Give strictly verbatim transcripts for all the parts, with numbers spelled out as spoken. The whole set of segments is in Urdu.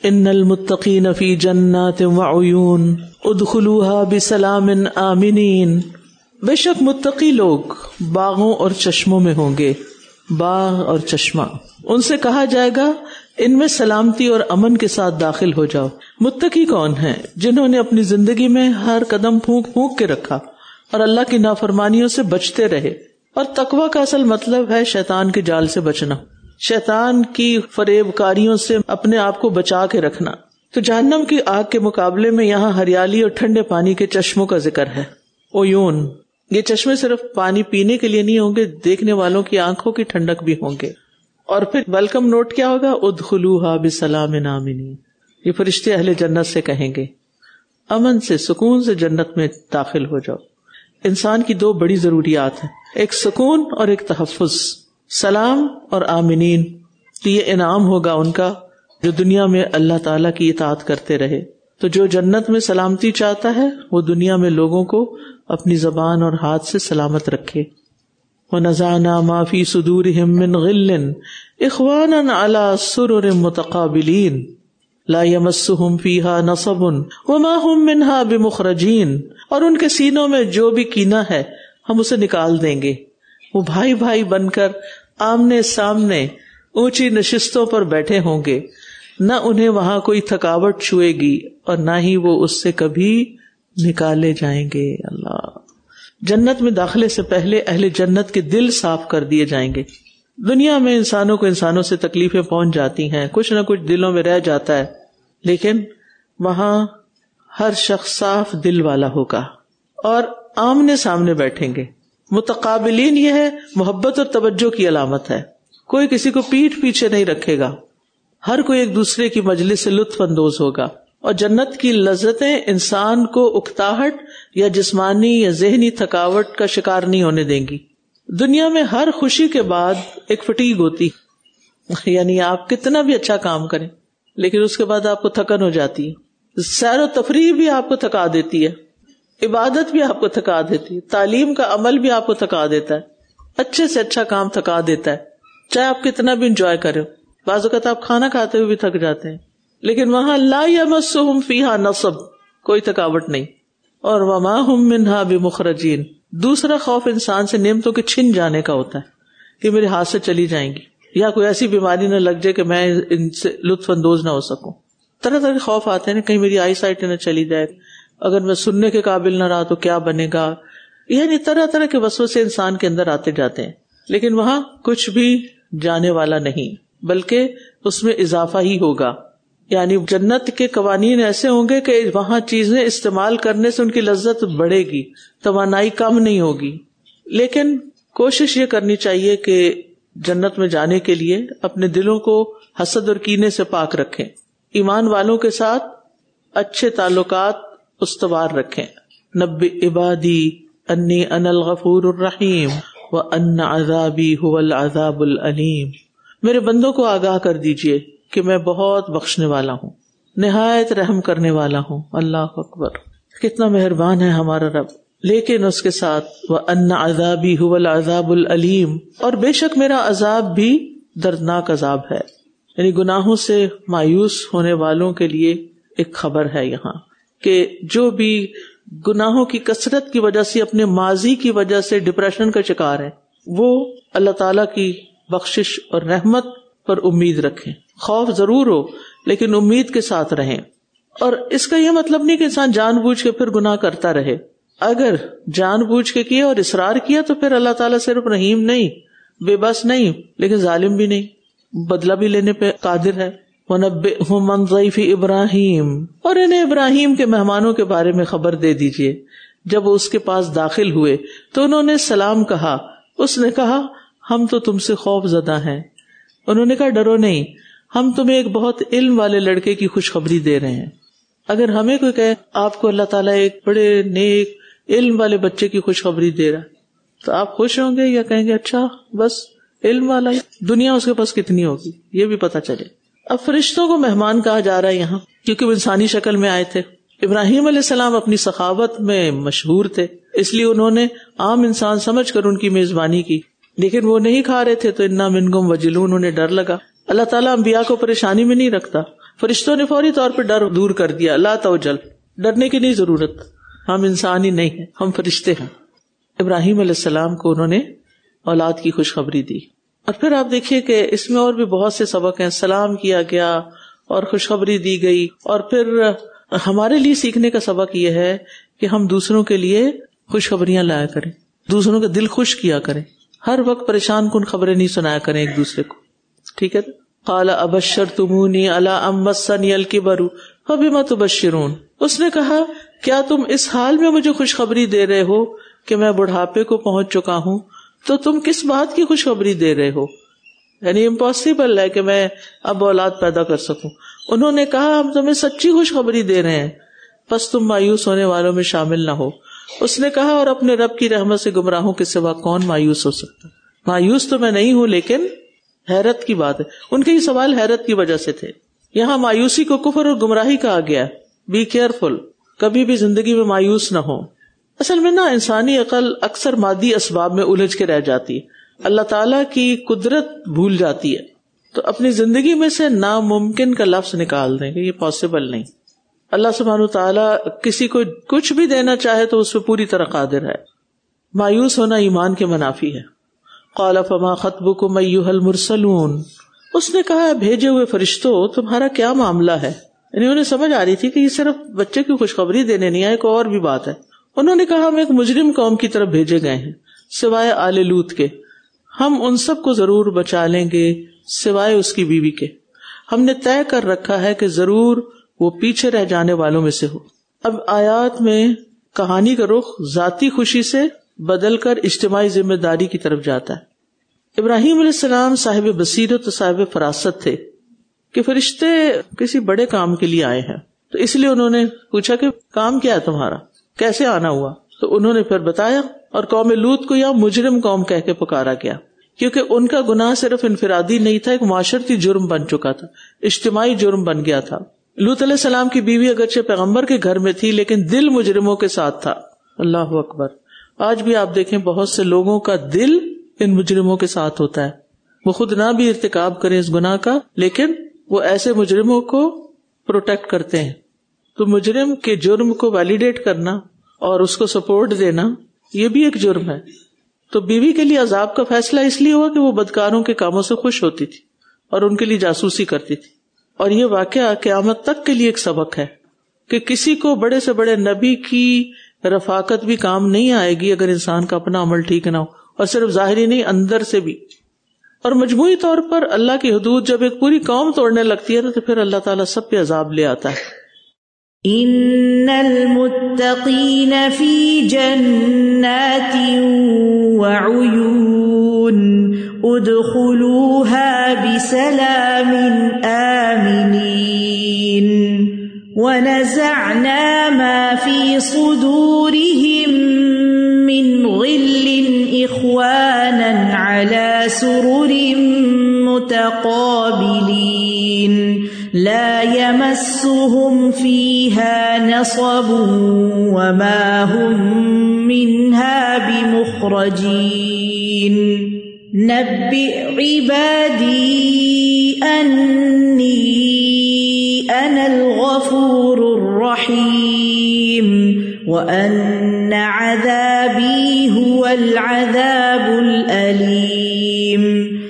ان المتقین فی جنات وعیون ادخلوها بسلام آمنین. بے شک متقی لوگ باغوں اور چشموں میں ہوں گے. باغ اور چشمہ، ان سے کہا جائے گا ان میں سلامتی اور امن کے ساتھ داخل ہو جاؤ. متقی کون ہیں؟ جنہوں نے اپنی زندگی میں ہر قدم پھونک پھونک کے رکھا اور اللہ کی نافرمانیوں سے بچتے رہے. اور تقوی کا اصل مطلب ہے شیطان کے جال سے بچنا، شیطان کی فریب کاریوں سے اپنے آپ کو بچا کے رکھنا. تو جہنم کی آگ کے مقابلے میں یہاں ہریالی اور ٹھنڈے پانی کے چشموں کا ذکر ہے. عیون، یہ چشمے صرف پانی پینے کے لیے نہیں ہوں گے، دیکھنے والوں کی آنکھوں کی ٹھنڈک بھی ہوں گے. اور پھر ویلکم نوٹ کیا ہوگا؟ ادخلوها بسلام آمنین. یہ فرشتے اہل جنت سے کہیں گے امن سے، سکون سے جنت میں داخل ہو جاؤ. انسان کی دو بڑی ضروریات ہیں، ایک سکون اور ایک تحفظ. سلام اور آمنین، تو یہ انعام ہوگا ان کا جو دنیا میں اللہ تعالیٰ کی اطاعت کرتے رہے. تو جو جنت میں سلامتی چاہتا ہے وہ دنیا میں لوگوں کو اپنی زبان اور ہاتھ سے سلامت رکھے. وَنَزَعْنَا مَا فِي صُدُورِهِم مِّن غِلٍّ إِخْوَانًا عَلَىٰ سُرُرٍ مُتَقَابِلِينَ لَا يَمَسُّهُمْ فِيهَا نَصَبٌ وَمَا هُم مِّنْهَا بِمُخْرَجِينَ. اور ان کے سینوں میں جو بھی کینہ ہے ہم اسے نکال دیں گے. وہ بھائی بھائی بن کر آمنے سامنے اونچی نشستوں پر بیٹھے ہوں گے، نہ انہیں وہاں کوئی تھکاوٹ چھوئے گی اور نہ ہی وہ اس سے کبھی نکالے جائیں گے. اللہ، جنت میں داخلے سے پہلے اہل جنت کے دل صاف کر دیے جائیں گے. دنیا میں انسانوں کو انسانوں سے تکلیفیں پہنچ جاتی ہیں، کچھ نہ کچھ دلوں میں رہ جاتا ہے، لیکن وہاں ہر شخص صاف دل والا ہوگا اور آمنے سامنے بیٹھیں گے. متقابلین یہ ہے محبت اور توجہ کی علامت ہے. کوئی کسی کو پیٹھ پیچھے نہیں رکھے گا، ہر کوئی ایک دوسرے کی مجلس سے لطف اندوز ہوگا. اور جنت کی لذتیں انسان کو اکتاہٹ یا جسمانی یا ذہنی تھکاوٹ کا شکار نہیں ہونے دیں گی. دنیا میں ہر خوشی کے بعد ایک فٹیگ ہوتی، یعنی آپ کتنا بھی اچھا کام کریں لیکن اس کے بعد آپ کو تھکن ہو جاتی ہے. سیر و تفریح بھی آپ کو تھکا دیتی ہے، عبادت بھی آپ کو تھکا دیتی ہے، تعلیم کا عمل بھی آپ کو تھکا دیتا ہے، اچھے سے اچھا کام تھکا دیتا ہے، چاہے آپ کتنا بھی انجوائے کریں. بعض اوقات آپ کھانا کھاتے ہوئے بھی تھک جاتے ہیں، لیکن وہاں لا یمسہم فیہا نصب، کوئی تھکاوٹ نہیں. اور وما ہم منہا بمخرجین، دوسرا خوف انسان سے نعمتوں کے چھن جانے کا ہوتا ہے کہ میرے ہاتھ سے چلی جائیں گی یا کوئی ایسی بیماری نہ لگ جائے کہ میں ان سے لطف اندوز نہ ہو سکوں. طرح طرح کے خوف آتے ہیں، کہیں میری آئی سائٹ نہ چلی جائے، اگر میں سننے کے قابل نہ رہا تو کیا بنے گا. یعنی طرح طرح کے وسوسے انسان کے اندر آتے جاتے ہیں، لیکن وہاں کچھ بھی جانے والا نہیں بلکہ اس میں اضافہ ہی ہوگا. یعنی جنت کے قوانین ایسے ہوں گے کہ وہاں چیزیں استعمال کرنے سے ان کی لذت بڑھے گی، توانائی کم نہیں ہوگی. لیکن کوشش یہ کرنی چاہیے کہ جنت میں جانے کے لیے اپنے دلوں کو حسد اور کینے سے پاک رکھیں، ایمان والوں کے ساتھ اچھے تعلقات استوار رکھیں. نبئ عبادی انی انا الغفور الرحیم وان عذابی هو العذاب العلیم. میرے بندوں کو آگاہ کر دیجئے کہ میں بہت بخشنے والا ہوں، نہایت رحم کرنے والا ہوں. اللہ اکبر، کتنا مہربان ہے ہمارا رب. لیکن اس کے ساتھ وَأَنَّ عَذَابِي هُوَ الْعَذَابُ الْأَلِيمُ، اور بے شک میرا عذاب بھی دردناک عذاب ہے. یعنی گناہوں سے مایوس ہونے والوں کے لیے ایک خبر ہے یہاں کہ جو بھی گناہوں کی کثرت کی وجہ سے، اپنے ماضی کی وجہ سے ڈپریشن کا شکار ہے، وہ اللہ تعالیٰ کی بخشش اور رحمت پر امید رکھیں. خوف ضرور ہو لیکن امید کے ساتھ رہیں. اور اس کا یہ مطلب نہیں کہ انسان جان بوجھ کے پھر گناہ کرتا رہے. اگر جان بوجھ کے کیا اور اصرار کیا تو پھر اللہ تعالیٰ صرف رحیم نہیں، بے بس نہیں، لیکن ظالم بھی نہیں، بدلہ بھی لینے پہ قادر ہے. وَنَبِّئْهُمْ عَنْ ضَيْفِ إِبْرَاهِيمَ، اور انہیں ابراہیم کے مہمانوں کے بارے میں خبر دے دیجئے. جب وہ اس کے پاس داخل ہوئے تو انہوں نے سلام کہا. اس نے کہا ہم تو تم سے خوف زدہ ہیں. انہوں نے کہا ڈرو نہیں، ہم تمہیں ایک بہت علم والے لڑکے کی خوشخبری دے رہے ہیں. اگر ہمیں کوئی کہے آپ کو اللہ تعالیٰ ایک بڑے نیک علم والے بچے کی خوشخبری دے رہا ہے تو آپ خوش ہوں گے یا کہیں گے اچھا بس علم والا ہی، دنیا اس کے پاس کتنی ہوگی یہ بھی پتا چلے. اب فرشتوں کو مہمان کہا جا رہا ہے یہاں کیونکہ وہ انسانی شکل میں آئے تھے. ابراہیم علیہ السلام اپنی سخاوت میں مشہور تھے، اس لیے انہوں نے عام انسان سمجھ کر ان کی میزبانی کی، لیکن وہ نہیں کھا رہے تھے تو انا منکم وجلون، انہیں ڈر لگا. اللہ تعالیٰ انبیاء کو پریشانی میں نہیں رکھتا، فرشتوں نے فوری طور پہ ڈر دور کر دیا. لا توجل، ڈرنے کی نہیں ضرورت، ہم انسان ہی نہیں ہیں، ہم فرشتے ہیں. ابراہیم علیہ السلام کو انہوں نے اولاد کی خوشخبری دی. اور پھر آپ دیکھیے کہ اس میں اور بھی بہت سے سبق ہیں. سلام کیا گیا اور خوشخبری دی گئی. اور پھر ہمارے لیے سیکھنے کا سبق یہ ہے کہ ہم دوسروں کے لیے خوشخبریاں لایا کریں، دوسروں کا دل خوش کیا کریں. ہر وقت پریشان کن خبریں نہیں سنایا کریں ایک دوسرے کو. ٹھیک ہے. قال ابشرتمونی علی ان مسنی الکبر فبما تبشرون. اس نے کہا کیا تم اس حال میں مجھے خوشخبری دے رہے ہو کہ میں بڑھاپے کو پہنچ چکا ہوں، تو تم کس بات کی خوشخبری دے رہے ہو؟ یعنی امپاسبل ہے کہ میں اب اولاد پیدا کر سکوں. انہوں نے کہا ہم تمہیں سچی خوشخبری دے رہے ہیں، بس تم مایوس ہونے والوں میں شامل نہ ہو. اس نے کہا اور اپنے رب کی رحمت سے گمراہوں کے سوا کون مایوس ہو سکتا؟ مایوس تو میں نہیں ہوں، لیکن حیرت کی بات ہے. ان کے یہ سوال حیرت کی وجہ سے تھے. یہاں مایوسی کو کفر اور گمراہی کہا گیا. بی کیئرفل، کبھی بھی زندگی میں مایوس نہ ہو. اصل میں نا انسانی عقل اکثر مادی اسباب میں الجھ کے رہ جاتی ہے، اللہ تعالیٰ کی قدرت بھول جاتی ہے. تو اپنی زندگی میں سے ناممکن کا لفظ نکال دیں کہ یہ پاسبل نہیں. اللہ سبحانہ وتعالیٰ کسی کو کچھ بھی دینا چاہے تو اس پہ پوری طرح قادر ہے. مایوس ہونا ایمان کے منافی ہے. قال فما خطبكم ايها المرسلون. اس نے کہا بھیجے ہوئے فرشتوں تمہارا کیا معاملہ ہے. یعنی انہیں سمجھ آ رہی تھی کہ یہ صرف بچے کی خوشخبری دینے نہیں آئے، کوئی اور بھی بات ہے. انہوں نے کہا ہم ایک مجرم قوم کی طرف بھیجے گئے ہیں سوائے آل لوط کے، ہم ان سب کو ضرور بچا لیں گے سوائے اس کی بیوی کے. ہم نے طے کر رکھا ہے کہ ضرور وہ پیچھے رہ جانے والوں میں سے ہو. اب آیات میں کہانی کا رخ ذاتی خوشی سے بدل کر اجتماعی ذمہ داری کی طرف جاتا ہے. ابراہیم علیہ السلام صاحب بصیرت و صاحب فراست تھے کہ فرشتے کسی بڑے کام کے لیے آئے ہیں، تو اس لیے انہوں نے پوچھا کہ کام کیا ہے تمہارا، کیسے آنا ہوا. تو انہوں نے پھر بتایا، اور قوم لوط کو یا مجرم قوم کہہ کے پکارا گیا، کیونکہ ان کا گناہ صرف انفرادی نہیں تھا، ایک معاشرتی جرم بن چکا تھا، اجتماعی جرم بن گیا تھا. لوط علیہ السلام کی بیوی اگرچہ پیغمبر کے گھر میں تھی لیکن دل مجرموں کے ساتھ تھا. اللہ اکبر. آج بھی آپ دیکھیں بہت سے لوگوں کا دل ان مجرموں کے ساتھ ہوتا ہے. وہ خود نہ بھی ارتکاب کریں اس گناہ کا، لیکن وہ ایسے مجرموں کو پروٹیکٹ کرتے ہیں. تو مجرم کے جرم کو ویلیڈیٹ کرنا اور اس کو سپورٹ دینا یہ بھی ایک جرم ہے. تو بیوی کے لیے عذاب کا فیصلہ اس لیے ہوا کہ وہ بدکاروں کے کاموں سے خوش ہوتی تھی اور ان کے لیے جاسوسی کرتی تھی. اور یہ واقعہ قیامت تک کے لیے ایک سبق ہے کہ کسی کو بڑے سے بڑے نبی کی رفاقت بھی کام نہیں آئے گی اگر انسان کا اپنا عمل ٹھیک نہ ہو، اور صرف ظاہری نہیں، اندر سے بھی. اور مجموعی طور پر اللہ کی حدود جب ایک پوری قوم توڑنے لگتی ہے تو پھر اللہ تعالیٰ سب پہ عذاب لے آتا ہے. ان المتقین فی جنات وعیون ادخلوها بسلام آمنین ونزعنا ما فی صدورهم من غل اخوانا على سرر متقابلین لا يمسهم فيها نصب وما هم منها بمخرجين. نبئ عبادي أني أنا الغفور الرحيم وأن عذابي هو العذاب الأليم.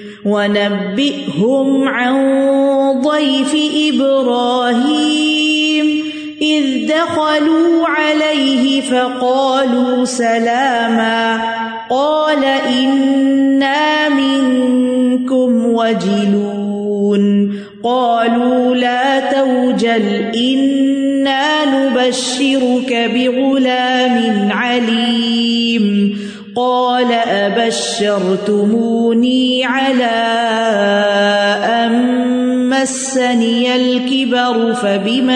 ونبئهم عن ضيف إبراهيم إذ دخلوا عليه فقالوا سلاما قال إنا منكم وجلون قالوا لا توجل إنا نبشرك بغلام عليم قال أبشرتموني على أن مسني الكبر فبم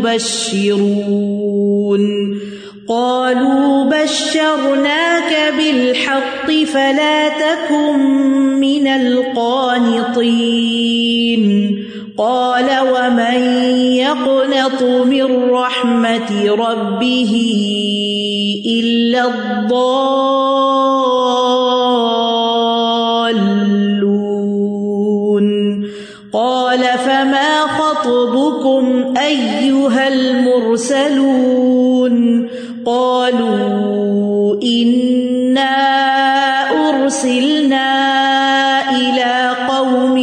تبشرون قالوا بشرناك بالحق فلا تكن من القانطين قال ومن يقنط من رحمة ربه إلا الضالون قال فما خطبكم خطبكم أيها المرسلون قالوا إنا أرسلنا إلى قوم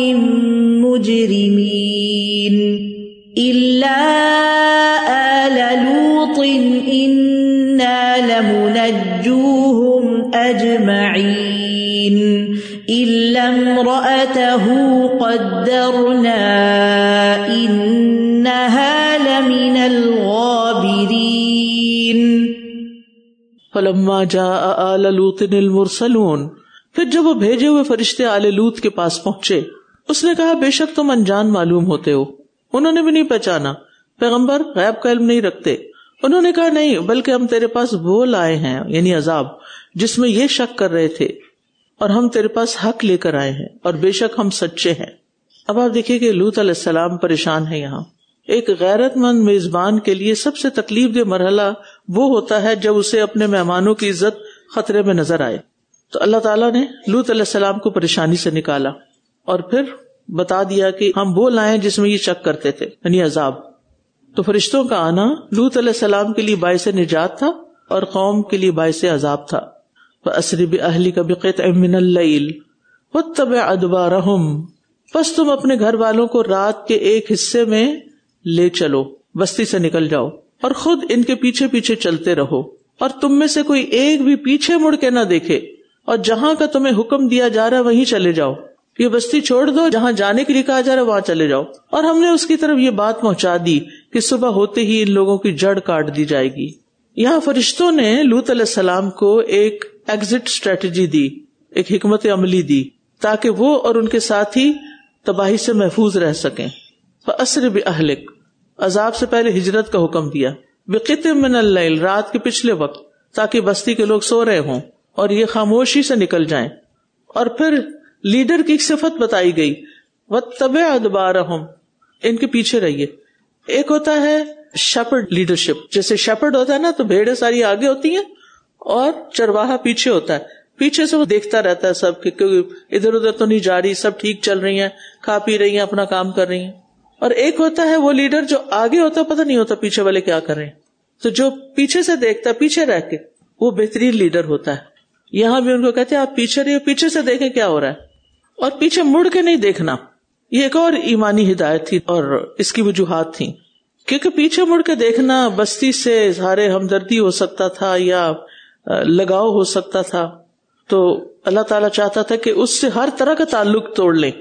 مجرمين إلا آل لوط إنا لمنجوهم أجمعين إلا امرأته قدرنا إنها لمن الغابرين فلما جاء آل لوط المرسلون، پھر جب وہ بھیجے ہوئے فرشتے آل لوط کے پاس پہنچے، اس نے کہا بے شک تم انجان معلوم ہوتے ہو۔ انہوں نے بھی نہیں پہچانا، پیغمبر غیب کا علم نہیں رکھتے۔ انہوں نے کہا نہیں، بلکہ ہم تیرے پاس وہ لائے ہیں، یعنی عذاب، جس میں یہ شک کر رہے تھے، اور ہم تیرے پاس حق لے کر آئے ہیں، اور بے شک ہم سچے ہیں۔ اب آپ دیکھیے کہ لوط علیہ السلام پریشان ہے یہاں۔ ایک غیرت مند میزبان کے لیے سب سے تکلیف دہ مرحلہ وہ ہوتا ہے جب اسے اپنے مہمانوں کی عزت خطرے میں نظر آئے۔ تو اللہ تعالیٰ نے لوط علیہ السلام کو پریشانی سے نکالا اور پھر بتا دیا کہ ہم وہ لائیں جس میں یہ شک کرتے تھے، یعنی عذاب۔ تو فرشتوں کا آنا لوط علیہ السلام کے لیے باعث نجات تھا اور قوم کے لیے باعث عذاب تھا۔ فَأَسْرِ بِأَهْلِكَ بِقِطْعٍ مِّنَ اللَّيْلِ وَاتَّبِعْ أَدْبَارَهُمْ، بس تم اپنے گھر والوں کو رات کے ایک حصے میں لے چلو، بستی سے نکل جاؤ اور خود ان کے پیچھے پیچھے چلتے رہو، اور تم میں سے کوئی ایک بھی پیچھے مڑ کے نہ دیکھے، اور جہاں کا تمہیں حکم دیا جا رہا ہے وہیں چلے جاؤ۔ یہ بستی چھوڑ دو، جہاں جانے کے لیے کہا جا رہا ہے وہاں چلے جاؤ۔ اور ہم نے اس کی طرف یہ بات پہنچا دی کہ صبح ہوتے ہی ان لوگوں کی جڑ کاٹ دی جائے گی۔ یہاں فرشتوں نے لوط علیہ السلام کو ایک ایگزٹ اسٹریٹجی دی، ایک حکمت عملی دی، تاکہ وہ اور ان کے ساتھی تباہی سے محفوظ رہ سکیں۔ فَأَسْرِ بِأَهْلِكَ، عذاب سے پہلے ہجرت کا حکم دیا، بِقِطْعٍ مِّنَ اللَّيْلِ، رات کے پچھلے وقت، تاکہ بستی کے لوگ سو رہے ہوں اور یہ خاموشی سے نکل جائیں۔ اور پھر لیڈر کی صفت بتائی گئی، وَاتَّبِعْ أَدْبَارَهُمْ، ان کے پیچھے رہیے۔ ایک ہوتا ہے شیپرڈ لیڈرشپ، جیسے شیپرڈ ہوتا ہے نا تو بھیڑیں ساری آگے ہوتی ہیں اور چرواہا پیچھے ہوتا ہے، پیچھے سے وہ دیکھتا رہتا ہے سب کہ ادھر ادھر تو نہیں جا رہی، سب ٹھیک چل رہی ہیں، کھا پی رہی ہیں، اپنا کام کر رہی ہیں۔ اور ایک ہوتا ہے وہ لیڈر جو آگے ہوتا ہے، پتہ نہیں ہوتا پیچھے والے کیا کر رہے ہیں، تو جو پیچھے سے دیکھتا ہے پیچھے رہ کے، وہ بہترین لیڈر ہوتا ہے۔ یہاں بھی ان کو کہتے ہیں آپ پیچھے رہیے، پیچھے سے دیکھیں کیا ہو رہا ہے، اور پیچھے مڑ کے نہیں دیکھنا۔ یہ ایک اور ایمانی ہدایت تھی اور اس کی وجوہات تھیں، کیونکہ پیچھے مڑ کے دیکھنا بستی سے سارے ہمدردی ہو سکتا تھا یا لگاؤ ہو سکتا تھا، تو اللہ تعالیٰ چاہتا تھا کہ اس سے ہر طرح کا تعلق توڑ لیں،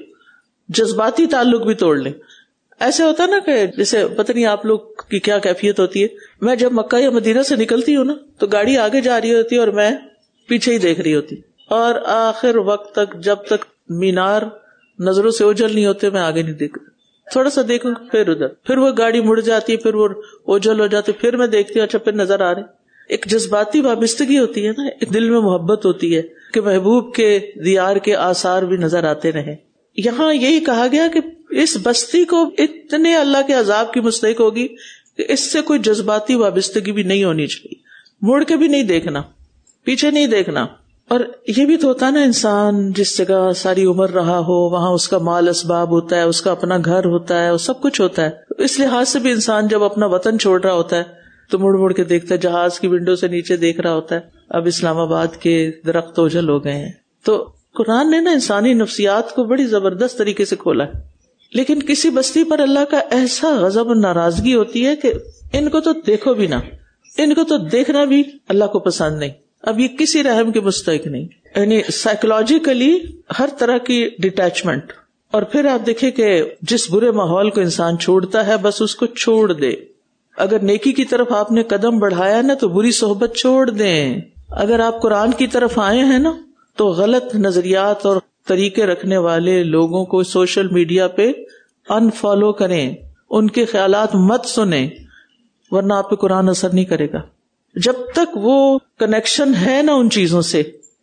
جذباتی تعلق بھی توڑ لیں۔ ایسے ہوتا نا کہ جیسے پتہ نہیں آپ لوگ کی کیا کیفیت ہوتی ہے، میں جب مکہ یا مدینہ سے نکلتی ہوں نا تو گاڑی آگے جا رہی ہوتی ہے اور میں پیچھے ہی دیکھ رہی ہوتی، اور آخر وقت تک جب تک مینار نظروں سے اوجھل نہیں ہوتے میں آگے نہیں دیکھ، تھوڑا سا دیکھوں پھر ادھر، پھر وہ گاڑی مڑ جاتی ہے، پھر وہ اوجھل ہو جاتی، پھر میں دیکھتی ہوں، اچھا پھر نظر آ رہے۔ ایک جذباتی وابستگی ہوتی ہے نا، ایک دل میں محبت ہوتی ہے کہ محبوب کے دیار کے آثار بھی نظر آتے رہیں۔ یہاں یہی کہا گیا کہ اس بستی کو اتنے اللہ کے عذاب کی مستحق ہوگی کہ اس سے کوئی جذباتی وابستگی بھی نہیں ہونی چاہیے، مڑ کے بھی نہیں دیکھنا، پیچھے نہیں دیکھنا۔ اور یہ بھی تو ہوتا ہے نا، انسان جس جگہ ساری عمر رہا ہو وہاں اس کا مال اسباب ہوتا ہے، اس کا اپنا گھر ہوتا ہے، سب کچھ ہوتا ہے، اس لحاظ سے بھی انسان جب اپنا وطن چھوڑ رہا ہوتا ہے تو مڑ مڑ کے دیکھتا ہے، جہاز کی ونڈو سے نیچے دیکھ رہا ہوتا ہے، اب اسلام آباد کے درخت اوجھل ہو گئے ہیں۔ تو قرآن نے نا انسانی نفسیات کو بڑی زبردست طریقے سے کھولا ہے، لیکن کسی بستی پر اللہ کا ایسا غضب و ناراضگی ہوتی ہے کہ ان کو تو دیکھو بھی نہ، ان کو تو دیکھنا بھی اللہ کو پسند نہیں، اب یہ کسی رحم کے مستحق نہیں، یعنی سائیکولوجیکلی ہر طرح کی ڈیٹیچمنٹ۔ اور پھر آپ دیکھیں کہ جس برے ماحول کو انسان چھوڑتا ہے بس اس کو چھوڑ دے۔ اگر نیکی کی طرف آپ نے قدم بڑھایا نا تو بری صحبت چھوڑ دیں، اگر آپ قرآن کی طرف آئے ہیں نا تو غلط نظریات اور طریقے رکھنے والے لوگوں کو سوشل میڈیا پہ ان فالو کریں، ان کے خیالات مت سنیں، ورنہ آپ پہ قرآن اثر نہیں کرے گا۔ جب تک وہ کنیکشن ہے نا ان چیزوں سے،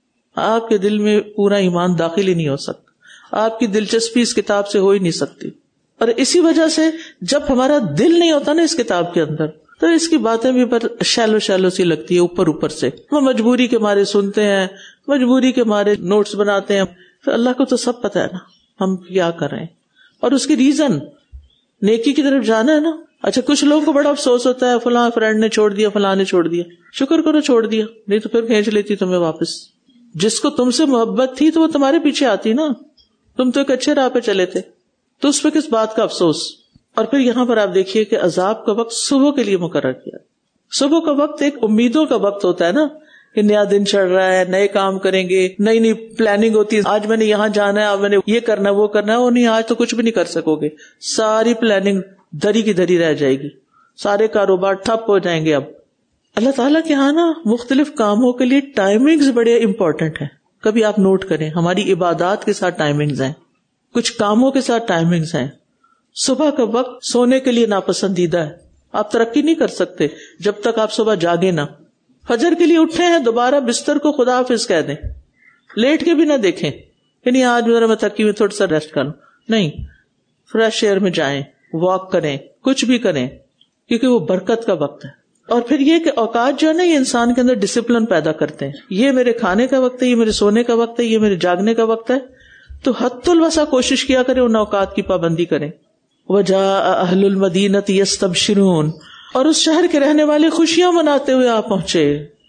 آپ کے دل میں پورا ایمان داخل ہی نہیں ہو سکتا، آپ کی دلچسپی اس کتاب سے ہو ہی نہیں سکتی۔ اور اسی وجہ سے جب ہمارا دل نہیں ہوتا نا اس کتاب کے اندر تو اس کی باتیں بھی پر شیلو شیلو سی لگتی ہے، اوپر اوپر سے، وہ مجبوری کے مارے سنتے ہیں، مجبوری کے مارے نوٹس بناتے ہیں، تو اللہ کو تو سب پتہ ہے نا ہم کیا کر رہے ہیں۔ اور اس کی ریزن نیکی کی طرف جانا ہے نا. اچھا کچھ لوگوں کو بڑا افسوس ہوتا ہے فلاں فرینڈ نے چھوڑ دیا, فلاں نے چھوڑ دیا. شکر کرو چھوڑ دیا, نہیں تو پھر کھینچ لیتی تمہیں واپس. جس کو تم سے محبت تھی تو وہ تمہارے پیچھے آتی نا, تم تو ایک اچھے راہ پہ چلے تھے, تو اس پہ کس بات کا افسوس. اور پھر یہاں پر آپ دیکھیے کہ عذاب کا وقت صبح کے لیے مقرر کیا. صبح کا وقت ایک امیدوں کا وقت ہوتا ہے نا, کہ نیا دن چڑھ رہا ہے, نئے کام کریں گے, نئی نئی پلاننگ ہوتی ہے. آج میں نے یہاں جانا ہے, اب میں نے یہ کرنا ہے, وہ کرنا ہے. وہ نہیں, آج تو کچھ بھی نہیں کر سکو گے, ساری پلاننگ دری کی دری رہ جائے گی, سارے کاروبار ٹھپ ہو جائیں گے. اب اللہ تعالیٰ کے ہاں نا مختلف کاموں کے لیے ٹائمنگز بڑے امپورٹنٹ ہیں. کبھی آپ نوٹ کریں, ہماری عبادات کے ساتھ ٹائمنگز ہیں, کچھ کاموں کے ساتھ ٹائمنگز ہیں. صبح کا وقت سونے کے لیے ناپسندیدہ ہے. آپ ترقی نہیں کر سکتے جب تک آپ صبح جاگے نہ. فجر کے لیے اٹھے ہیں, دوبارہ بستر کو خدا حافظ کہہ دیں, لیٹ کے بھی نہ دیکھیں کہ نہیں آج میرا میں تھکی ہوئی, تھوڑا سا ریسٹ کروں. نہیں, فریش ایئر میں جائیں, واک کریں, کچھ بھی کریں, کیونکہ وہ برکت کا وقت ہے. اور پھر یہ کہ اوقات جو ہے نا, یہ انسان کے اندر ڈسپلن پیدا کرتے ہیں. یہ میرے کھانے کا وقت ہے, یہ میرے سونے کا وقت ہے, یہ میرے جاگنے کا وقت ہے. تو حد الوسع کوشش کیا کریں ان اوقات کی پابندی کریں. وَجَاءَ أَهْلُ الْمَدِينَةِ يَسْتَبْشِرُونَ, اور اس شہر کے رہنے والے خوشیاں مناتے ہوئے آ پہنچے.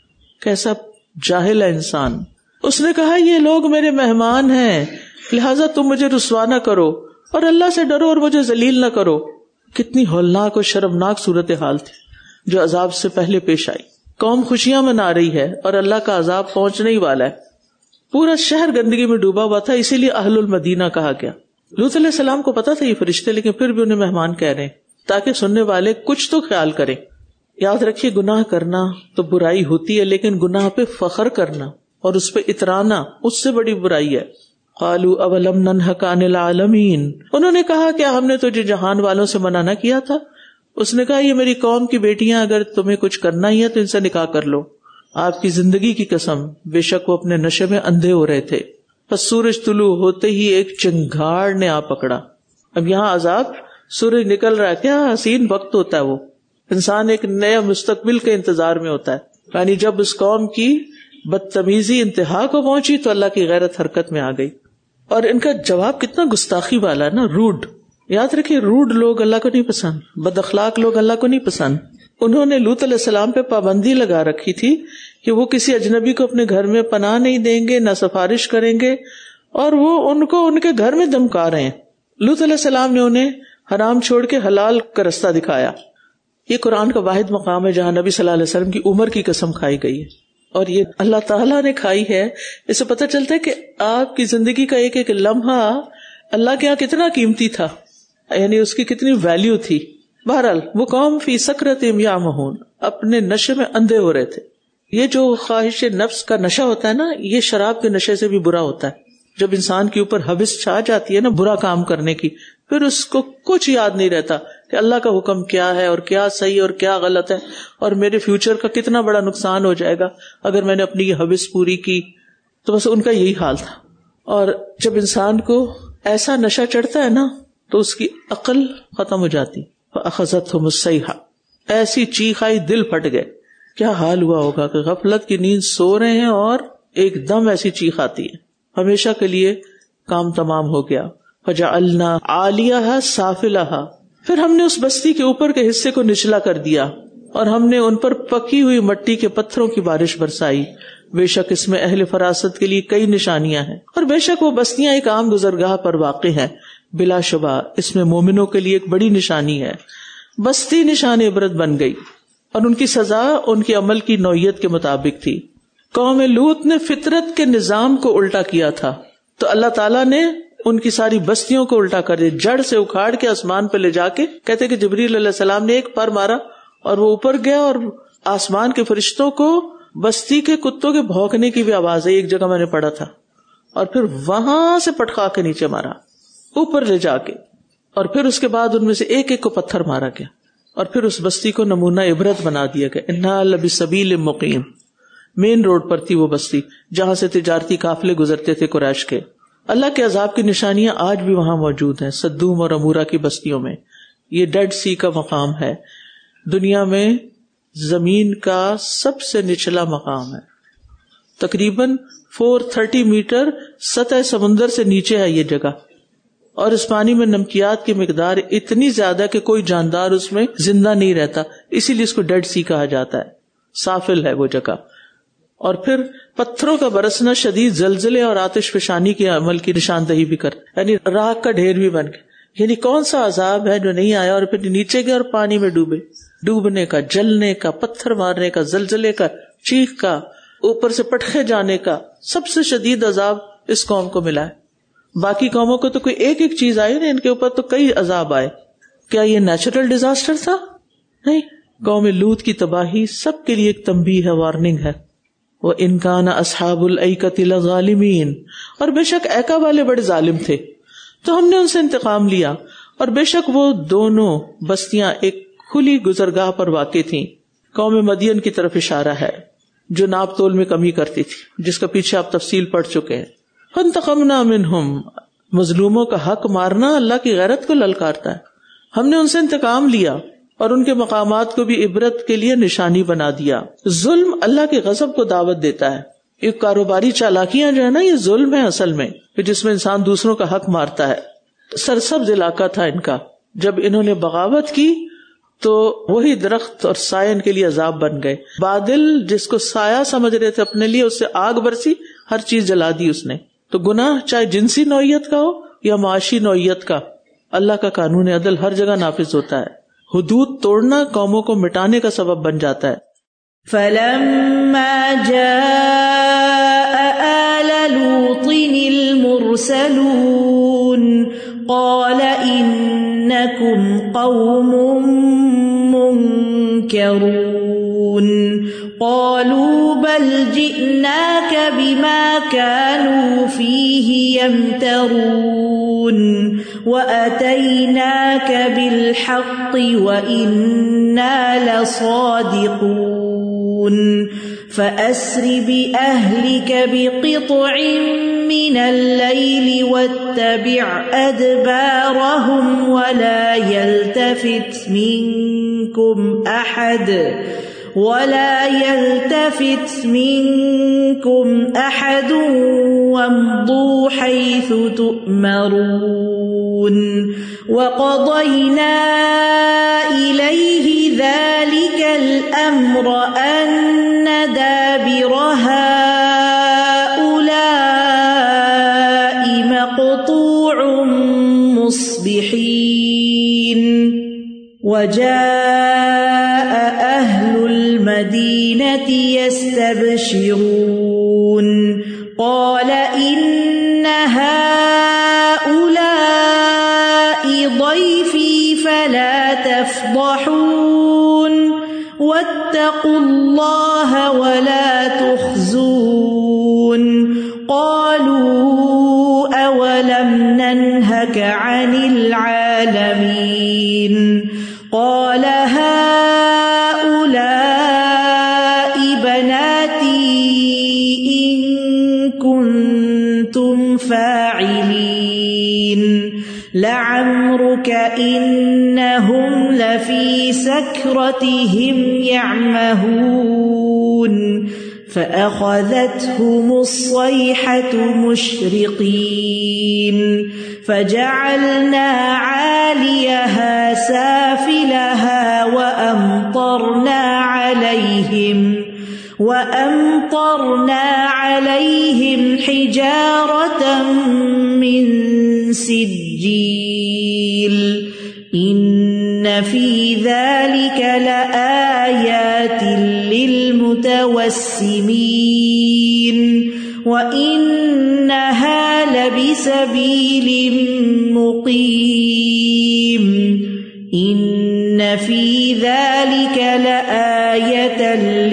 کیسا جاہل ہے انسان. اس نے کہا یہ لوگ میرے مہمان ہیں, لہٰذا تم مجھے رسوا نہ کرو اور اللہ سے ڈرو اور مجھے ذلیل نہ کرو. کتنی ہولناک اور شرمناک صورتحال تھی جو عذاب سے پہلے پیش آئی. قوم خوشیاں منا رہی ہے اور اللہ کا عذاب پہنچنے ہی والا ہے. پورا شہر گندگی میں ڈوبا ہوا تھا, اسی لیے اہل المدینہ کہا گیا. لوط علیہ السلام کو پتا تھا یہ فرشتے, لیکن پھر بھی انہیں مہمان کہہ رہے ہیں تاکہ سننے والے کچھ تو خیال کریں. یاد رکھیے گناہ کرنا تو برائی ہوتی ہے, لیکن گناہ پہ فخر کرنا اور اس پہ اترانا اس سے بڑی برائی ہے. قالوا اولم ننهك عن العالمین, انہوں نے کہا کیا ہم نے تجھے جہان والوں سے منع نہ کیا تھا. اس نے کہا یہ میری قوم کی بیٹیاں, اگر تمہیں کچھ کرنا ہی ہے تو ان سے نکاح کر لو. آپ کی زندگی کی قسم, بے شک وہ اپنے نشے میں اندھے ہو رہے تھے. پس سورج طلوع ہوتے ہی ایک چنگھاڑ نے آ پکڑا. اب یہاں عذاب, سورج نکل رہا ہے, کیا حسین وقت ہوتا ہے وہ. انسان ایک نئے مستقبل کے انتظار میں ہوتا ہے. یعنی جب اس قوم کی بدتمیزی انتہا کو پہنچی تو اللہ کی غیرت حرکت میں آ گئی. اور ان کا جواب کتنا گستاخی والا ہے نا, روڈ. یاد رکھیے روڈ لوگ اللہ کو نہیں پسند, بد اخلاق لوگ اللہ کو نہیں پسند. انہوں نے لوط علیہ السلام پہ پابندی لگا رکھی تھی کہ وہ کسی اجنبی کو اپنے گھر میں پناہ نہیں دیں گے, نہ سفارش کریں گے, اور وہ ان کو ان کے گھر میں دھمکا رہے ہیں. لوط علیہ السلام نے انہیں حرام چھوڑ کے حلال کا رستہ دکھایا. یہ قرآن کا واحد مقام ہے جہاں نبی صلی اللہ علیہ وسلم کی عمر کی قسم کھائی گئی ہے, اور یہ اللہ تعالیٰ نے کھائی ہے. اس سے پتہ چلتا ہے کہ آپ کی زندگی کا ایک ایک لمحہ اللہ کے یہاں کتنا قیمتی تھا, یعنی اس کی کتنی ویلیو تھی. بہرحال وہ قوم فی سکرتہم یعمہون, اپنے نشے میں اندھے ہو رہے تھے. یہ جو خواہش نفس کا نشہ ہوتا ہے نا, یہ شراب کے نشے سے بھی برا ہوتا ہے. جب انسان کے اوپر حوث چھا جاتی ہے نا برا کام کرنے کی, پھر اس کو کچھ یاد نہیں رہتا کہ اللہ کا حکم کیا ہے اور کیا صحیح اور کیا غلط ہے, اور میرے فیوچر کا کتنا بڑا نقصان ہو جائے گا اگر میں نے اپنی یہ حوث پوری کی. تو بس ان کا یہی حال تھا. اور جب انسان کو ایسا نشہ چڑھتا ہے نا تو اس کی عقل ختم ہو جاتی. فأخذتهم الصیحہ, ایسی چیخ آئی دل پھٹ گئے. کیا حال ہوا ہوگا کہ غفلت کی نیند سو رہے ہیں اور ایک دم ایسی چیخ آتی ہے, ہمیشہ کے لیے کام تمام ہو گیا. فجعلنا عالیہا سافلہا, پھر ہم نے اس بستی کے اوپر کے حصے کو نچلا کر دیا اور ہم نے ان پر پکی ہوئی مٹی کے پتھروں کی بارش برسائی. بے شک اس میں اہل فراست کے لیے کئی نشانیاں ہیں, اور بے شک وہ بستیاں ایک عام گزرگاہ پر واقع ہیں. بلا شبہ اس میں مومنوں کے لیے ایک بڑی نشانی ہے. بستی نشان عبرت بن گئی اور ان کی سزا ان کے عمل کی نوعیت کے مطابق تھی. قوم لوط نے فطرت کے نظام کو الٹا کیا تھا تو اللہ تعالیٰ نے ان کی ساری بستیوں کو الٹا کر دیا, جڑ سے اکھاڑ کے آسمان پہ لے جا کے. کہتے کہ جبریل علیہ السلام نے ایک پر مارا اور وہ اوپر گیا, اور آسمان کے فرشتوں کو بستی کے کتوں کے بھونکنے کی بھی آواز ہے, ایک جگہ میں نے پڑھا تھا, اور پھر وہاں سے پٹخا کے نیچے مارا اوپر لے جا کے, اور پھر اس کے بعد ان میں سے ایک ایک کو پتھر مارا گیا, اور پھر اس بستی کو نمونہ عبرت بنا دیا گیا. انہا لبسبیل مقیم, مین روڈ پر تھی وہ بستی جہاں سے تجارتی قافلے گزرتے تھے قریش کے. اللہ کے عذاب کی نشانیاں آج بھی وہاں موجود ہیں, سدوم اور امورا کی بستیوں میں. یہ ڈیڈ سی کا مقام ہے, دنیا میں زمین کا سب سے نچلا مقام ہے. تقریباً فور تھرٹی میٹر سطح سمندر سے نیچے ہے یہ جگہ, اور اس پانی میں نمکیات کی مقدار اتنی زیادہ کہ کوئی جاندار اس میں زندہ نہیں رہتا، اسی لیے اس کو ڈیڈ سی کہا جاتا ہے، سافل ہے وہ جگہ. اور پھر پتھروں کا برسنا شدید زلزلے اور آتش فشانی کے عمل کی نشاندہی بھی کر، یعنی راکھ کا ڈھیر بھی بن گئے. یعنی کون سا عذاب ہے جو نہیں آیا اور پھر نیچے گئے اور پانی میں ڈوبے. ڈوبنے کا، جلنے کا، پتھر مارنے کا، زلزلے کا، چیخ کا، اوپر سے پٹخے جانے کا، سب سے شدید عذاب اس قوم کو ملا ہے. باقی قوموں کو تو کوئی ایک ایک چیز آئی نا، ان کے اوپر تو کئی عذاب آئے. کیا یہ نیچرل ڈیزاسٹر تھا؟ نہیں. قوم لوط کی تباہی سب کے لیے ایک تنبیہ ہے، وارننگ ہے. وَإِن كَانَ أَصْحَابُ الْأَيْكَةِ لَظَالِمِينَ، اور بے شک ایکا والے بڑے ظالم تھے تو ہم نے ان سے انتقام لیا. اور بے شک وہ دونوں بستیاں ایک کھلی گزرگاہ پر واقع تھیں. قوم مدین کی طرف اشارہ ہے جو ناپ تول میں کمی کرتی تھی، جس کا پیچھے آپ تفصیل پڑھ چکے ہیں. فَانْتَقَمْنَا مِنْهُمْ، مظلوموں کا حق مارنا اللہ کی غیرت کو للکارتا ہے. ہم نے ان سے انتقام لیا اور ان کے مقامات کو بھی عبرت کے لیے نشانی بنا دیا. ظلم اللہ کے غضب کو دعوت دیتا ہے. یہ کاروباری چالاکیاں جو ہے نا، یہ ظلم ہے اصل میں، کہ جس میں انسان دوسروں کا حق مارتا ہے. سرسبز علاقہ تھا ان کا، جب انہوں نے بغاوت کی تو وہی درخت اور سایہ ان کے لیے عذاب بن گئے. بادل جس کو سایہ سمجھ رہے تھے اپنے لیے، اس سے آگ برسی، ہر چیز جلا دی اس نے. تو گناہ چاہے جنسی نوعیت کا ہو یا معاشی نوعیت کا، اللہ کا قانون عدل ہر جگہ نافذ ہوتا ہے. حدود توڑنا قوموں کو مٹانے کا سبب بن جاتا ہے. فَلَمَّا جَاءَ آلَ لُوطٍ الْمُرْسَلُونَ قَالَ إِنَّكُمْ قَوْمٌ مُنْكَرُونَ قَالُوا بَلْ جِئْنَاكَ بِمَا كَانُوا فِيهِ يَمْتَرُونَ وَأَتَيْنَاكَ بِالْحَقِّ وَإِنَّا لَصَادِقُونَ فَأَسْرِ بِأَهْلِكَ بِقِطْعٍ مِّنَ اللَّيْلِ وَاتَّبِعْ أَدْبَارَهُمْ وَلَا يَلْتَفِتْ مِنكُمْ أَحَدٌ وَلَا يَلْتَفِتْ مِنكُمْ أَحَدٌ وَامْضُوا حَيْثُ تُؤْمَرُونَ وَقَضَيْنَا إِلَيْهِ ذَلِكَ الْأَمْرَ أَنَّ دَابِرَ هَؤُلَاءِ مَقْطُوعٌ مُصْبِحِينَ وَجَاءَ أَهْلُ الْمَدِينَةِ يَسْتَبْشِرُونَ قَالَ إِنَّ هَؤُلَاءِ ضَيْفِي فَلَا تَفْضَحُونِ وَاتَّقُوا اللَّهَ وَلَا تُخْزُونِ قَالُوا أَوَلَمْ نَنْهَكَ عَنِ الْعَالَمِينَ قَالَ هَؤُلَاءِ بَنَاتِي إِن كُنتُمْ فَاعِلِينَ لَعَمْرُكَ إِنَّهُمْ لَفِي سَكْرَتِهِمْ يَعْمَهُونَ فَأَخَذَتْهُمُ الصَّيْحَةُ مُشْرِقِينَ فَجَعَلْنَا عَالِيَهَا سَافِلَهَا وَأَمْطَرْنَا عَلَيْهِمْ وَأَمْطَرْنَا عَلَيْهِمْ حِجَارَةً مِّن سِجِّيلٍ إِنَّ فِي ذَلِكَ لَآيَاتٍ لِّلْمُتَوَسِّمِينَ وَإِنَّهَا لَبِسَبِيلٍ مُقِيمٍ إِنَّ فِي ذَلِكَ لَآيَةً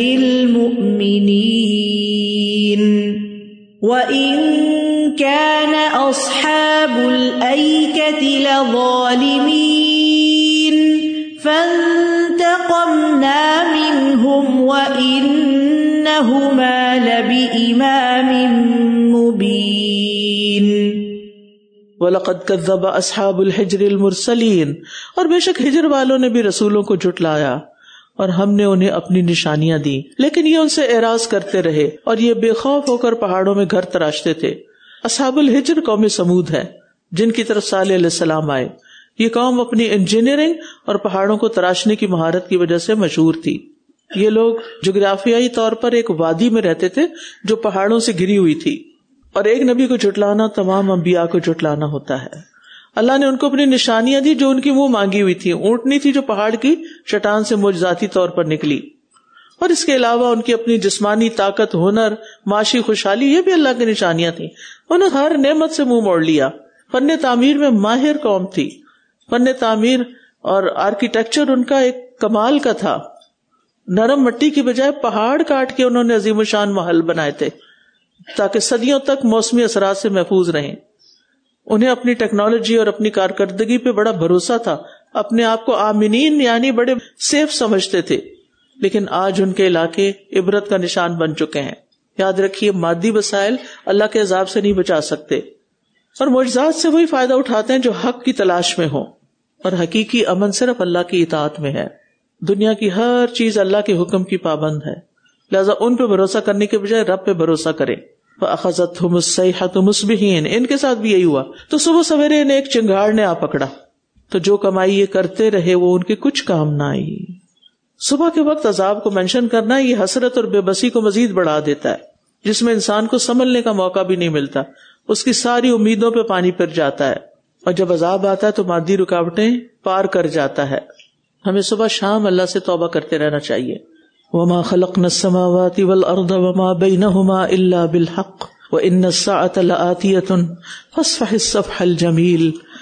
لِّلْمُؤْمِنِينَ وَإِن كَانَ أَصْحَابُ الْأَيْكَةِ لَظَالِمِينَ فَانْتَقَمْنَا مِنْهُمْ وَإِنَّهُمَا لَبِإِمَامٍ مُبِينٍ. وَلَقَدْ كَذَّبَ أَصْحَابُ الْحِجْرِ الْمُرْسَلِينَ، اور بے شک ہجر والوں نے بھی رسولوں کو جھٹلایا اور ہم نے انہیں اپنی نشانیاں دی، لیکن یہ ان سے اعراض کرتے رہے اور یہ بے خوف ہو کر پہاڑوں میں گھر تراشتے تھے. اصحاب الحجر قوم سمود ہے جن کی طرف صالح علیہ السلام آئے. یہ قوم اپنی انجینئرنگ اور پہاڑوں کو تراشنے کی مہارت کی وجہ سے مشہور تھی. یہ لوگ جغرافیائی طور پر ایک وادی میں رہتے تھے جو پہاڑوں سے گھری ہوئی تھی، اور ایک نبی کو جھٹلانا تمام انبیاء کو جھٹلانا ہوتا ہے. اللہ نے ان کو اپنی نشانیاں دی جو ان کی منہ مانگی ہوئی تھی. اونٹنی تھی جو پہاڑ کی چٹان سے معجزاتی طور پر نکلی، اور اس کے علاوہ ان کی اپنی جسمانی طاقت، ہنر، معاشی خوشحالی، یہ بھی اللہ کی نشانیاں تھیں. انہیں ہر نعمت سے منہ موڑ لیا. فن تعمیر میں ماہر قوم تھی. فن تعمیر اور آرکیٹیکچر ان کا ایک کمال کا تھا. نرم مٹی کی بجائے پہاڑ کاٹ کے انہوں نے عظیم الشان محل بنائے تھے تاکہ صدیوں تک موسمی اثرات سے محفوظ رہیں. انہیں اپنی ٹیکنالوجی اور اپنی کارکردگی پہ بڑا بھروسہ تھا. اپنے آپ کو آمنین یعنی بڑے سیف سمجھتے تھے. لیکن آج ان کے علاقے عبرت کا نشان بن چکے ہیں. یاد رکھیے، مادی وسائل اللہ کے عذاب سے نہیں بچا سکتے، اور معجزات سے وہی فائدہ اٹھاتے ہیں جو حق کی تلاش میں ہو، اور حقیقی امن صرف اللہ کی اطاعت میں ہے. دنیا کی ہر چیز اللہ کے حکم کی پابند ہے، لہذا ان پہ بھروسہ کرنے کے بجائے رب پہ بھروسہ کرے. فَأَخَذَتْهُمُ الصَّيْحَةُ مُصْبِحِينَ، ان کے ساتھ بھی یہی ہوا. تو صبح سویرے انہیں ایک چنگاڑ نے آ پکڑا، تو جو کمائی یہ کرتے رہے وہ ان کے کچھ کام نہ آئی. صبح کے وقت عذاب کو مینشن کرنا یہ حسرت اور بے بسی کو مزید بڑھا دیتا ہے، جس میں انسان کو سنبھلنے کا موقع بھی نہیں ملتا. اس کی ساری امیدوں پہ پانی پھر جاتا ہے، اور جب عذاب آتا ہے تو مادی رکاوٹیں پار کر جاتا ہے. ہمیں صبح شام اللہ سے توبہ کرتے رہنا چاہیے. وما خلقنا السماوات والارض وما بينهما الا بالحق وان الساعة لآتية فاصفح الصفح الجميل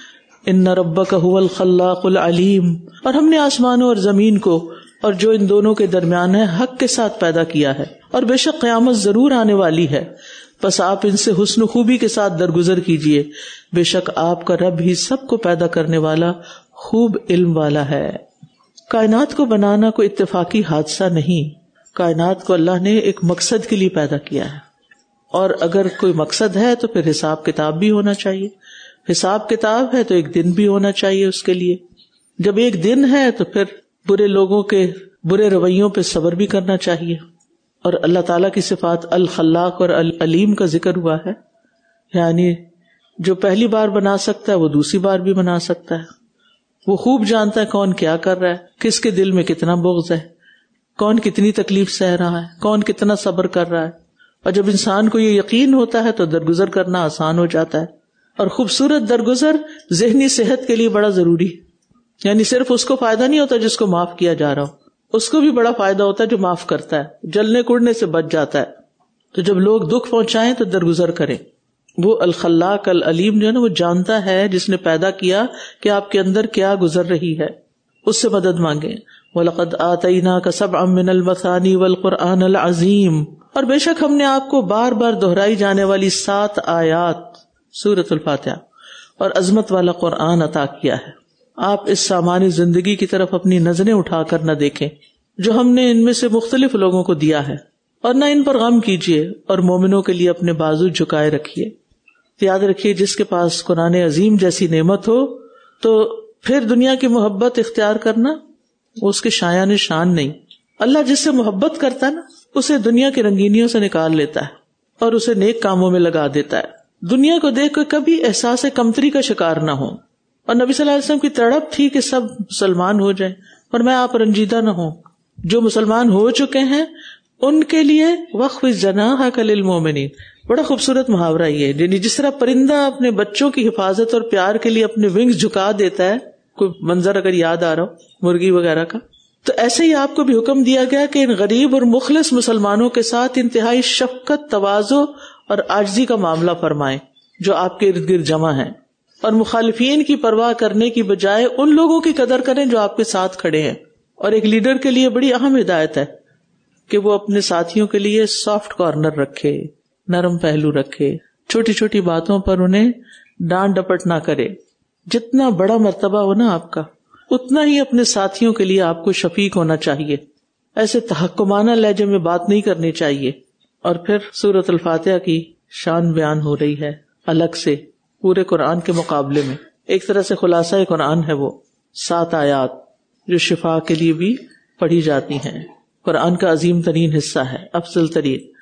ان ربك هو الخلاق العليم. اور ہم نے آسمانوں اور زمین کو اور جو ان دونوں کے درمیان ہے حق کے ساتھ پیدا کیا ہے، اور بے شک قیامت ضرور آنے والی ہے، بس آپ ان سے حسن و خوبی کے ساتھ درگزر کیجیے. بے شک آپ کا رب ہی سب کو پیدا کرنے والا خوب علم والا ہے. کائنات کو بنانا کوئی اتفاقی حادثہ نہیں. کائنات کو اللہ نے ایک مقصد کے لیے پیدا کیا ہے، اور اگر کوئی مقصد ہے تو پھر حساب کتاب بھی ہونا چاہیے. حساب کتاب ہے تو ایک دن بھی ہونا چاہیے اس کے لیے. جب ایک دن ہے تو پھر برے لوگوں کے برے رویوں پہ صبر بھی کرنا چاہیے. اور اللہ تعالیٰ کی صفات الخلاق اور العلیم کا ذکر ہوا ہے، یعنی جو پہلی بار بنا سکتا ہے وہ دوسری بار بھی بنا سکتا ہے. وہ خوب جانتا ہے کون کیا کر رہا ہے، کس کے دل میں کتنا بغض ہے، کون کتنی تکلیف سہ رہا ہے، کون کتنا صبر کر رہا ہے. اور جب انسان کو یہ یقین ہوتا ہے تو درگزر کرنا آسان ہو جاتا ہے. اور خوبصورت درگزر ذہنی صحت کے لیے بڑا ضروری ہے. یعنی صرف اس کو فائدہ نہیں ہوتا جس کو معاف کیا جا رہا ہو، اس کو بھی بڑا فائدہ ہوتا ہے جو معاف کرتا ہے، جلنے کڑنے سے بچ جاتا ہے. تو جب لوگ دکھ پہنچائیں تو درگزر کریں. وہ الخلاق العلیم جو ہے نا، وہ جانتا ہے جس نے پیدا کیا کہ آپ کے اندر کیا گزر رہی ہے، اس سے مدد مانگیں. وَلَقَدْ آتَيْنَاكَ سَبْعًا مِّنَ الْمَثَانِي وَالْقُرْآنَ الْعَظِيمِ، اور بے شک ہم نے آپ کو بار بار دہرائی جانے والی سات آیات سورۃ الفاتحہ اور عظمت والا قرآن عطا کیا ہے. آپ اس سامانی زندگی کی طرف اپنی نظریں اٹھا کر نہ دیکھیں جو ہم نے ان میں سے مختلف لوگوں کو دیا ہے، اور نہ ان پر غم کیجیے، اور مومنوں کے لیے اپنے بازو جھکائے رکھیے. یاد رکھیے جس کے پاس قرآن عظیم جیسی نعمت ہو تو پھر دنیا کی محبت اختیار کرنا وہ اس کے شایان شان نہیں. اللہ جس سے محبت کرتا ہے نا اسے دنیا کی رنگینیوں سے نکال لیتا ہے اور اسے نیک کاموں میں لگا دیتا ہے. دنیا کو دیکھ کر کبھی احساس کمتری کا شکار نہ ہو. اور نبی صلی اللہ علیہ وسلم کی تڑپ تھی کہ سب مسلمان ہو جائیں، اور میں آپ رنجیدہ نہ ہوں. جو مسلمان ہو چکے ہیں ان کے لیے وَخْفِضْ جَنَاحَكَ لِلْمُؤْمِنِينَ، بڑا خوبصورت محاورہ یہ، یعنی جس طرح پرندہ اپنے بچوں کی حفاظت اور پیار کے لیے اپنے ونگز جھکا دیتا ہے، کوئی منظر اگر یاد آ رہا ہو مرغی وغیرہ کا، تو ایسے ہی آپ کو بھی حکم دیا گیا کہ ان غریب اور مخلص مسلمانوں کے ساتھ انتہائی شفقت، تواضع اور عاجزی کا معاملہ فرمائیں جو آپ کے ارد گرد جمع ہیں، اور مخالفین کی پرواہ کرنے کی بجائے ان لوگوں کی قدر کریں جو آپ کے ساتھ کھڑے ہیں. اور ایک لیڈر کے لیے بڑی اہم ہدایت ہے کہ وہ اپنے ساتھیوں کے لیے سافٹ کارنر رکھے، نرم پہلو رکھے، چھوٹی چھوٹی باتوں پر انہیں ڈانٹ ڈپٹ نہ کرے. جتنا بڑا مرتبہ ہو نا آپ کا، اتنا ہی اپنے ساتھیوں کے لیے آپ کو شفیق ہونا چاہیے. ایسے تحکمانہ لہجے میں بات نہیں کرنی چاہیے. اور پھر سورۃ الفاتحہ کی شان بیان ہو رہی ہے الگ سے پورے قرآن کے مقابلے میں. ایک طرح سے خلاصہ قرآن ہے وہ سات آیات جو شفا کے لیے بھی پڑھی جاتی ہیں. قرآن کا عظیم ترین حصہ ہے، افضل ترین.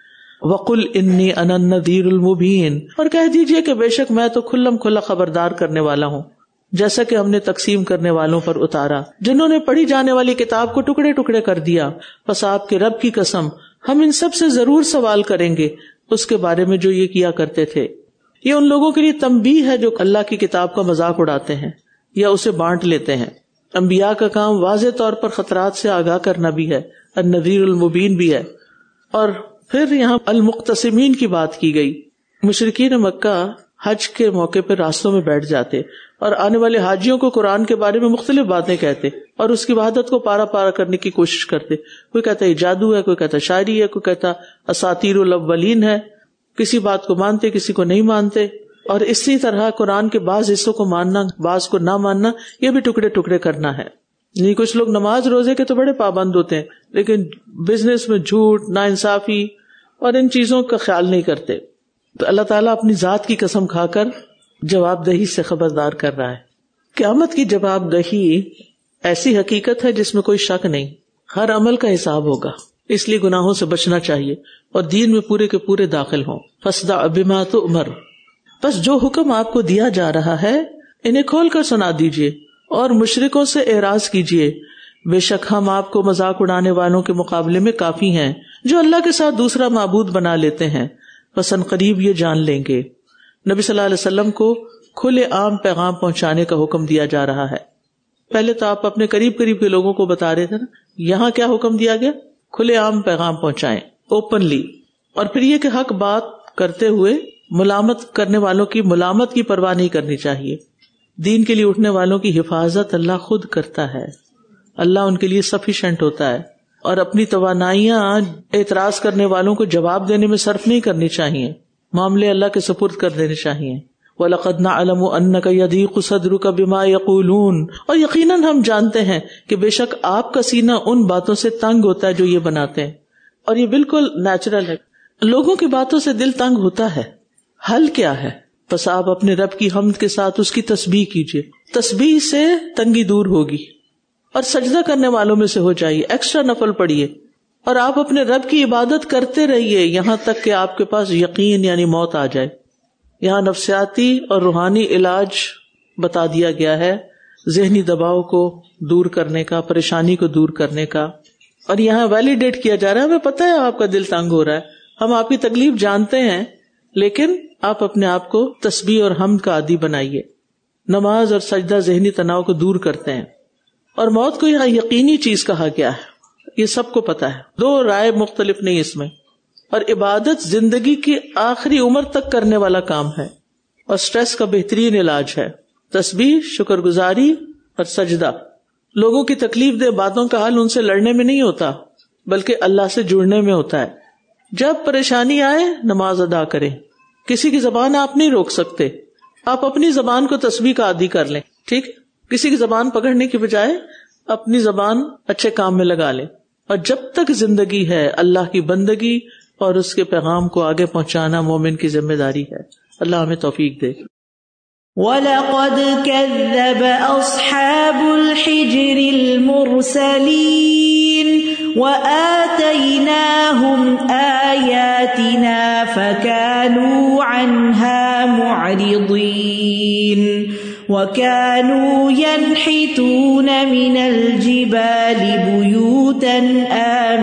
وَقُلْ إِنِّي أَنَا النَّذِيرُ الْمُبِينُ، اور کہہ دیجئے کہ بے شک میں تو کھلم کھلا خبردار کرنے والا ہوں، جیسا کہ ہم نے تقسیم کرنے والوں پر اتارا جنہوں نے پڑھی جانے والی کتاب کو ٹکڑے ٹکڑے کر دیا. پس آپ کے رب کی قسم ہم ان سب سے ضرور سوال کریں گے اس کے بارے میں جو یہ کیا کرتے تھے. یہ ان لوگوں کے لیے تنبیہ ہے جو اللہ کی کتاب کا مذاق اڑاتے ہیں یا اسے بانٹ لیتے ہیں. انبیاء کا کام واضح طور پر خطرات سے آگاہ کرنا بھی ہے، النذیر المبین بھی ہے. اور پھر یہاں المقتسمین کی بات کی گئی. مشرکین مکہ حج کے موقع پہ راستوں میں بیٹھ جاتے اور آنے والے حاجیوں کو قرآن کے بارے میں مختلف باتیں کہتے اور اس کی وحدت کو پارا پارا کرنے کی کوشش کرتے. کوئی کہتا ہے جادو ہے، کوئی کہتا شاعری ہے، کوئی کہتا اساطیر الاولین ہے. کسی بات کو مانتے کسی کو نہیں مانتے. اور اسی طرح قرآن کے بعض حصوں کو ماننا بعض کو نہ ماننا، یہ بھی ٹکڑے ٹکڑے کرنا ہے. یعنی کچھ لوگ نماز روزے کے تو بڑے پابند ہوتے ہیں لیکن بزنس میں جھوٹ، ناانصافی اور ان چیزوں کا خیال نہیں کرتے. تو اللہ تعالیٰ اپنی ذات کی قسم کھا کر جواب دہی سے خبردار کر رہا ہے. قیامت کی جواب دہی ایسی حقیقت ہے جس میں کوئی شک نہیں، ہر عمل کا حساب ہوگا، اس لیے گناہوں سے بچنا چاہیے اور دین میں پورے کے پورے داخل ہوں. فاصدع بما تؤمر، بس جو حکم آپ کو دیا جا رہا ہے انہیں کھول کر سنا دیجیے اور مشرکوں سے اعراض کیجیے. بے شک ہم آپ کو مذاق اڑانے والوں کے مقابلے میں کافی ہیں جو اللہ کے ساتھ دوسرا معبود بنا لیتے ہیں. بس ان قریب یہ جان لیں گے. نبی صلی اللہ علیہ وسلم کو کھلے عام پیغام پہنچانے کا حکم دیا جا رہا ہے. پہلے تو آپ اپنے قریب قریب کے لوگوں کو بتا رہے تھے نا، یہاں کیا حکم دیا گیا؟ کھلے عام پیغام پہنچائیں، اوپنلی. اور پھر یہ کہ حق بات کرتے ہوئے ملامت کرنے والوں کی ملامت کی پرواہ نہیں کرنی چاہیے. دین کے لیے اٹھنے والوں کی حفاظت اللہ خود کرتا ہے، اللہ ان کے لیے سفیشینٹ ہوتا ہے. اور اپنی توانائیاں اعتراض کرنے والوں کو جواب دینے میں صرف نہیں کرنی چاہیے، معاملے اللہ کے سپرد کر دینے چاہیے. وَلَقَدْ نَعْلَمُ أَنَّكَ يَضِيقُ صَدْرُكَ بِمَا يَقُولُونَ، اور یقیناً ہم جانتے ہیں کہ بے شک آپ کا سینہ ان باتوں سے تنگ ہوتا ہے جو یہ بناتے ہیں. اور یہ بالکل نیچرل ہے، لوگوں کی باتوں سے دل تنگ ہوتا ہے. حل کیا ہے؟ بس آپ اپنے رب کی حمد کے ساتھ اس کی تسبیح کیجیے، تسبیح سے تنگی دور ہوگی. اور سجدہ کرنے والوں میں سے ہو جائیے، ایکسٹرا نفل پڑھیے اور آپ اپنے رب کی عبادت کرتے رہیے یہاں تک کہ آپ کے پاس یقین یعنی موت آ جائے. یہاں نفسیاتی اور روحانی علاج بتا دیا گیا ہے، ذہنی دباؤ کو دور کرنے کا، پریشانی کو دور کرنے کا. اور یہاں ویلیڈیٹ کیا جا رہا ہے، ہمیں پتہ ہے آپ کا دل تنگ ہو رہا ہے، ہم آپ کی تکلیف جانتے ہیں، لیکن آپ اپنے آپ کو تسبیح اور حمد کا عادی بنائیے. نماز اور سجدہ ذہنی تناؤ کو دور کرتے ہیں. اور موت کو یہاں یقینی چیز کہا گیا ہے، یہ سب کو پتا ہے، دو رائے مختلف نہیں اس میں. اور عبادت زندگی کی آخری عمر تک کرنے والا کام ہے اور سٹریس کا بہترین علاج ہے. تسبیح، شکر گزاری اور سجدہ. لوگوں کی تکلیف دہ باتوں کا حل ان سے لڑنے میں نہیں ہوتا بلکہ اللہ سے جڑنے میں ہوتا ہے. جب پریشانی آئے نماز ادا کریں. کسی کی زبان آپ نہیں روک سکتے، آپ اپنی زبان کو تسبیح کا عادی کر لیں. ٹھیک، کسی کی زبان پکڑنے کی بجائے اپنی زبان اچھے کام میں لگا لیں. اور جب تک زندگی ہے اللہ کی بندگی اور اس کے پیغام کو آگے پہنچانا مومن کی ذمہ داری ہے. اللہ ہمیں توفیق دے. وَلَقَدْ كَذَّبَ أَصْحَابُ الْحِجْرِ الْمُرْسَلِينَ وَآتَيْنَاهُمْ آيَاتِنَا فَكَانُوا عَنْهَا مُعْرِضِينَ وَكَانُوا يَنْحِتُونَ مِنَ الْجِبَالِ بُيُوتًا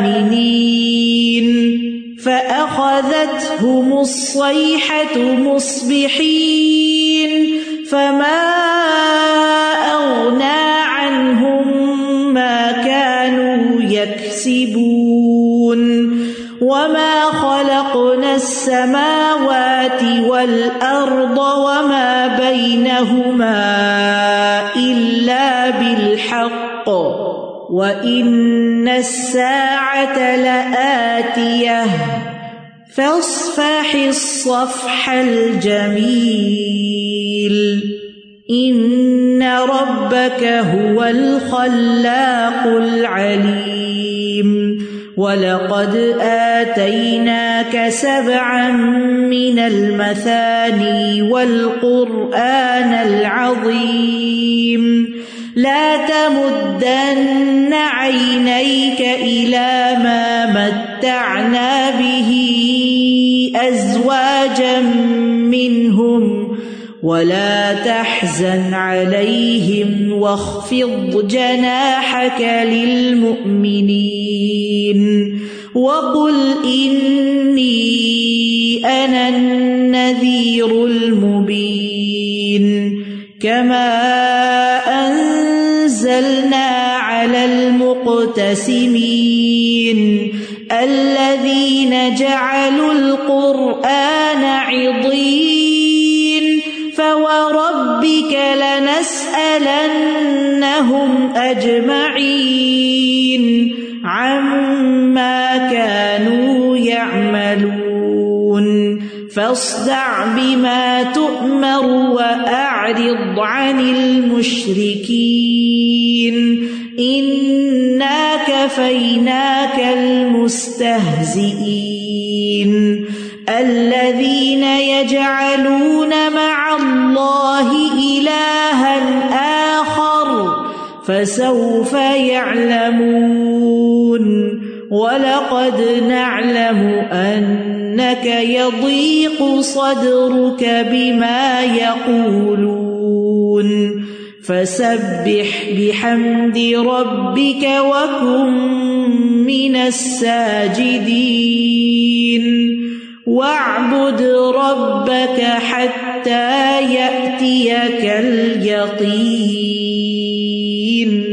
آمِنِينَ فَأَخَذَتْهُمُ الصَّيْحَةُ مُصْبِحِينَ فَمَا أَغْنَى عَنْهُمْ مَا كَانُوا يَكْسِبُونَ وَمَا خَلَقْنَا السَّمَاوَاتِ وَالْأَرْضَ وَمَا بَيْنَهُمَا إِلَّا بِالْحَقِّ وَإِنَّ السَّاعَةَ لَآتِيَةٌ فَاصْفَحِ الصَّفْحَ الْجَمِيلَ إِنَّ رَبَّكَ هُوَ الْخَلَّاقُ الْعَلِيمُ وَلَقَدْ آتَيْنَاكَ سَبْعًا مِنَ الْمَثَانِي وَالْقُرْآنَ الْعَظِيمَ لَا تَمُدَّنَّ عَيْنَيْكَ إِلَى مَا مَتَّعْنَا بِهِ منهم ولا تحزن عليهم واخفض جناحك للمؤمنين وقل إني أنا النذير المبين كما أنزلنا على المقتسمين الذين جعلوا القرآن عضين فوربك لنسألنهم أجمعين عما كانوا يعملون فاصدع بما تؤمر وأعرض عن المشركين إنا كفيناك المستهزئين الذين يجعلون مع الله إلها آخر فسوف يعلمون وَلَقَدْ نَعْلَمُ أَنَّكَ يَضِيقُ صَدْرُكَ بِمَا يَقُولُونَ فَسَبِّحْ بِحَمْدِ رَبِّكَ وَكُن مِّنَ السَّاجِدِينَ وَاعْبُدْ رَبَّكَ حَتَّى يَأْتِيَكَ الْيَقِينُ.